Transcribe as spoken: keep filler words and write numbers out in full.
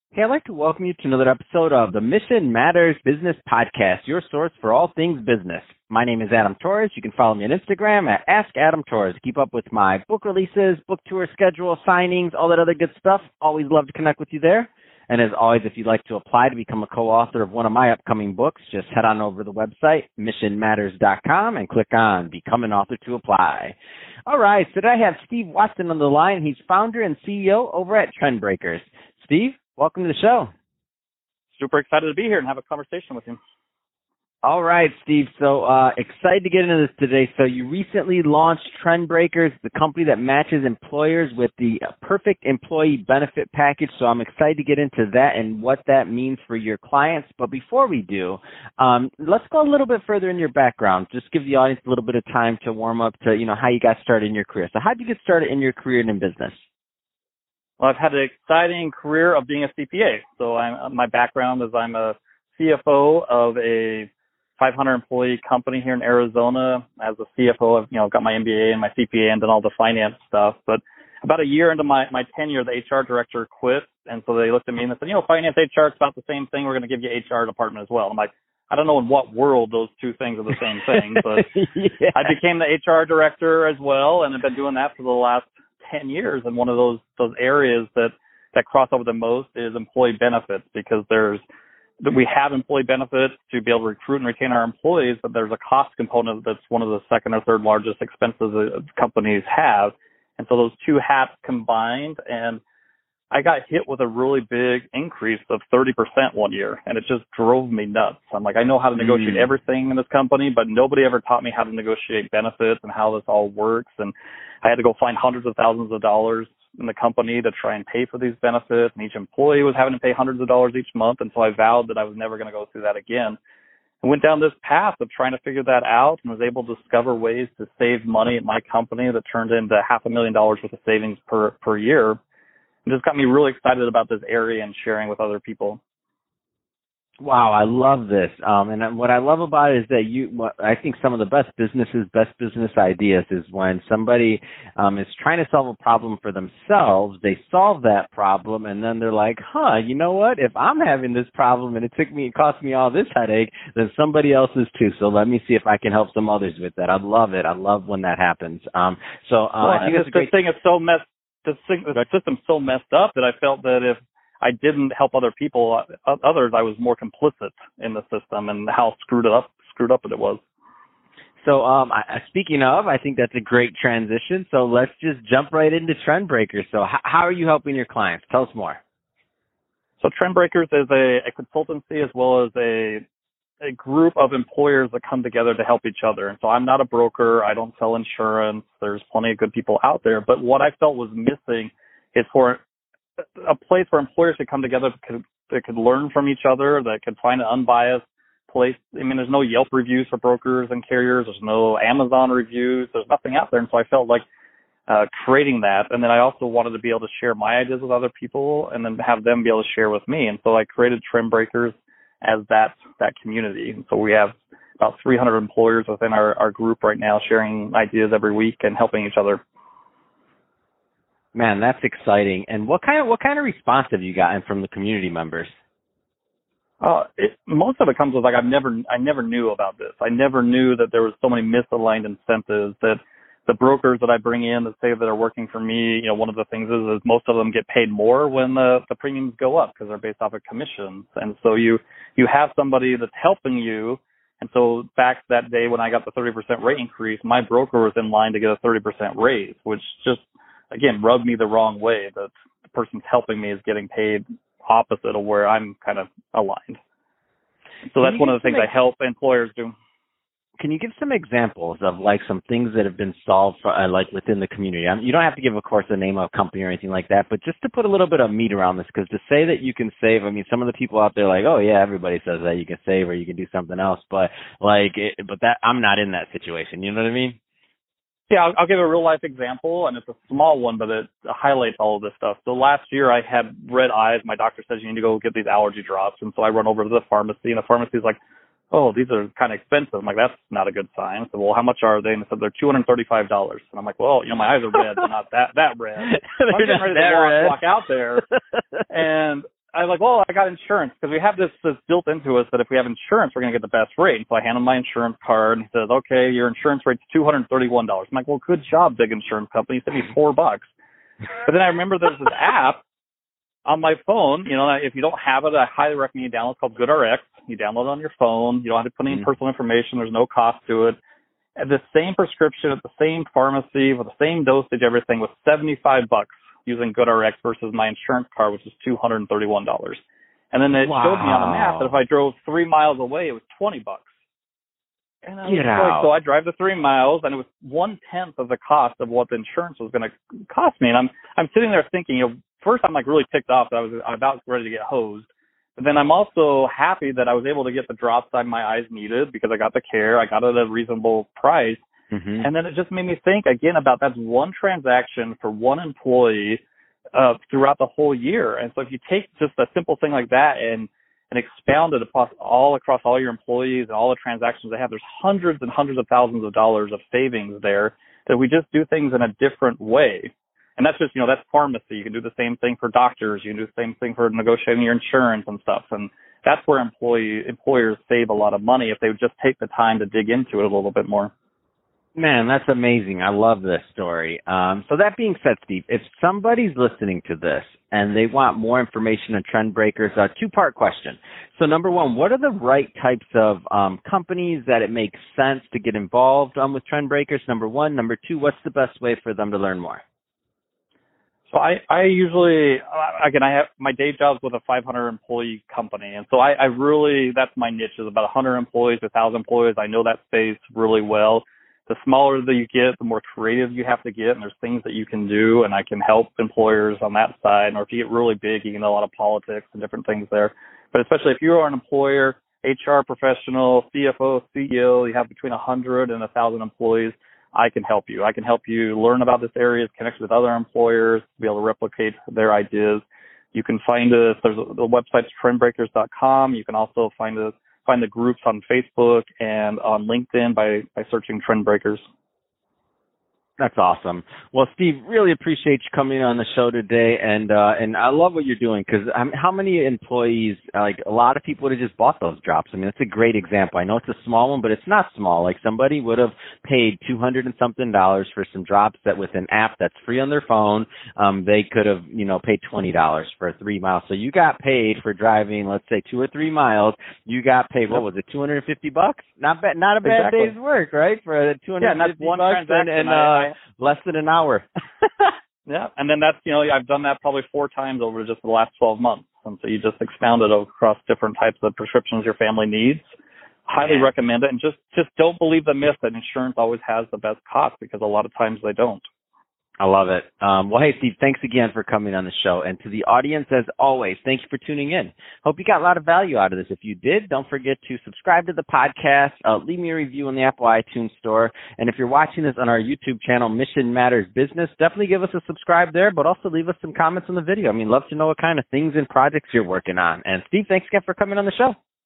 Hey, I'd like to welcome you to another episode of the Mission Matters Business Podcast, your source for all things business. My name is Adam Torres. You can follow me on Instagram at Ask Adam Torres. Keep up with my book releases, book tour schedule, signings, all that other good stuff. Always love to connect with you there. And as always, if you'd like to apply to become a co-author of one of my upcoming books, just head on over to the website, mission matters dot com, and click on Become an Author to apply. All right, so today I have Steve Watson on the line. He's founder and C E O over at Trendbreakers. Steve, welcome to the show. Super excited to be here and have a conversation with you. All right, Steve. So uh, excited to get into this today. So you recently launched Trendbreakers, the company that matches employers with the perfect employee benefit package. So I'm excited to get into that and what that means for your clients. But before we do, um, let's go a little bit further in your background. Just give the audience a little bit of time to warm up to, you know, how you got started in your career. So how did you get started in your career and in business? Well, I've had an exciting career of being a C P A. So I'm, my background is I'm a C F O of a five hundred employee company here in Arizona. As a C F O, I've, you know, got my M B A and my C P A and done all the finance stuff. But about a year into my, my tenure, the H R director quit. And so they looked at me and they said, you know, finance, H R, it's about the same thing. We're going to give you H R department as well. I'm like, I don't know in what world those two things are the same thing, but yeah. I became the H R director as well. And I've been doing that for the last ten years. And one of those, those areas that, that cross over the most is employee benefits, because there's, that we have employee benefits to be able to recruit and retain our employees, but there's a cost component that's one of the second or third largest expenses that companies have. And so those two hats combined, and I got hit with a really big increase of thirty percent one year, and it just drove me nuts. I'm like, I know how to negotiate mm. everything in this company, but nobody ever taught me how to negotiate benefits and how this all works. And I had to go find hundreds of thousands of dollars in the company to try and pay for these benefits, and each employee was having to pay hundreds of dollars each month. And so I vowed that I was never going to go through that again. I went down this path of trying to figure that out and was able to discover ways to save money at my company that turned into half a million dollars worth of savings per, per year. It just got me really excited about this area and sharing with other people. Wow, I love this. Um, and what I love about it is that you, what I think some of the best businesses, best business ideas is when somebody um, is trying to solve a problem for themselves, they solve that problem, and then they're like, huh, you know what? If I'm having this problem and it took me, it cost me all this headache, then somebody else is too. So let me see if I can help some others with that. I love it. I love when that happens. Um, so uh, well, I think this, it's a great thing is so messed. The, thing, the system's so messed up that I felt that if I didn't help other people, others, I was more complicit in the system and how screwed up, screwed up it was. So, um, I, speaking of, I think that's a great transition. So let's just jump right into Trendbreakers. So, h- how are you helping your clients? Tell us more. So, Trendbreakers is a, a consultancy as well as a a group of employers that come together to help each other. And so, I'm not a broker. I don't sell insurance. There's plenty of good people out there. But what I felt was missing is for a place where employers could come together that could, that could learn from each other, that could find an unbiased place. I mean, there's no Yelp reviews for brokers and carriers. There's no Amazon reviews. There's nothing out there. And so I felt like uh, creating that. And then I also wanted to be able to share my ideas with other people and then have them be able to share with me. And so I created Trendbreakers as that, that community. And so we have about three hundred employers within our, our group right now sharing ideas every week and helping each other. Man, that's exciting. And what kind of what kind of response have you gotten from the community members? Uh, it, most of it comes with like I've never I never knew about this. I never knew that there was so many misaligned incentives that the brokers that I bring in that say that are working for me. You know, one of the things is, is most of them get paid more when the, the premiums go up because they're based off of commissions. And so you you have somebody that's helping you. And so back that day when I got the thirty percent rate increase, my broker was in line to get a thirty percent raise, which just again, rubbed me the wrong way that the person's helping me is getting paid opposite of where I'm kind of aligned. So that's one of the things I help employers do. Can you give some examples of like some things that have been solved for, uh, like within the community? I mean, you don't have to give, of course, the name of a company or anything like that, but just to put a little bit of meat around this, because to say that you can save, I mean, some of the people out there are like, oh yeah, everybody says that you can save or you can do something else, but like, it, but that I'm not in that situation. You know what I mean? Yeah, I'll, I'll give a real life example, and it's a small one, but it highlights all of this stuff. So last year I had red eyes. My doctor says you need to go get these allergy drops, and so I run over to the pharmacy, and the pharmacy's like, oh, these are kind of expensive. I'm like, that's not a good sign. So, well, how much are they? And they said they're two hundred thirty-five dollars. And I'm like, well, you know, my eyes are red, but not that that red. So I'm getting ready to walk, walk out there, and I was like, well, I got insurance because we have this, this built into us that if we have insurance, we're going to get the best rate. And so I hand him my insurance card and he says, okay, your insurance rate's two hundred thirty-one dollars. I'm like, well, good job, big insurance company. He said me four bucks. But then I remember there's this app on my phone. You know, if you don't have it, I highly recommend you download. It's called GoodRx. You download it on your phone. You don't have to put any mm-hmm. personal information. There's no cost to it. And the same prescription at the same pharmacy with the same dosage, everything was seventy-five bucks. Using GoodRx versus my insurance card, which is two hundred thirty-one dollars. And then it wow. showed me on the map that if I drove three miles away, it was twenty bucks. And I was Get like, out. so I drive the three miles, and it was one-tenth of the cost of what the insurance was going to cost me. And I'm I'm sitting there thinking, you know, first I'm like really ticked off that I was about ready to get hosed. But then I'm also happy that I was able to get the drops that my eyes needed because I got the care. I got it at a reasonable price. Mm-hmm. And then it just made me think again about that's one transaction for one employee uh, throughout the whole year. And so if you take just a simple thing like that and, and expound it across all across all your employees and all the transactions they have, there's hundreds and hundreds of thousands of dollars of savings there that we just do things in a different way. And that's just, you know, that's pharmacy. You can do the same thing for doctors. You can do the same thing for negotiating your insurance and stuff. And that's where employee employers save a lot of money if they would just take the time to dig into it a little bit more. Man, that's amazing. I love this story. Um, so that being said, Steve, if somebody's listening to this and they want more information on Trend Breakers, a two-part question. So number one, what are the right types of um, companies that it makes sense to get involved um, with Trend Breakers? Number one. Number two, what's the best way for them to learn more? So I, I usually, again, I have my day job's with a five hundred employee company. And so I, I really, that's my niche is about one hundred employees, one thousand employees. I know that space really well. The smaller that you get, the more creative you have to get, and there's things that you can do, and I can help employers on that side. Or if you get really big, you can do a lot of politics and different things there. But especially if you are an employer, H R professional, C F O, C E O, you have between one hundred and one thousand employees, I can help you. I can help you learn about this area, connect with other employers, be able to replicate their ideas. You can find us, there's a, the website's trend breakers dot com. You can also find us Find the groups on Facebook and on LinkedIn by, by searching Trend Breakers. That's awesome. Well, Steve, really appreciate you coming on the show today, and uh, and I love what you're doing because um, how many employees, like a lot of people would have just bought those drops. I mean, it's a great example. I know it's a small one, but it's not small. Like somebody would have paid two hundred and something dollars for some drops that with an app that's free on their phone, um, they could have, you know, paid twenty dollars for three miles. So you got paid for driving, let's say two or three miles. You got paid, what was it, two hundred fifty bucks? Not bad, not a bad exactly. day's work, right? For two hundred fifty yeah, and that's one bucks transaction. and, and I, uh, less than an hour. Yeah, and then that's, you know, I've done that probably four times over just the last twelve months. And so you just expound it across different types of prescriptions your family needs. Highly yeah. recommend it. And just, just don't believe the myth that insurance always has the best cost because a lot of times they don't. I love it. Um, well, hey, Steve, thanks again for coming on the show. And to the audience, as always, thank you for tuning in. Hope you got a lot of value out of this. If you did, don't forget to subscribe to the podcast, uh, leave me a review in the Apple iTunes store. And if you're watching this on our YouTube channel, Mission Matters Business, definitely give us a subscribe there, but also leave us some comments on the video. I mean, love to know what kind of things and projects you're working on. And Steve, thanks again for coming on the show.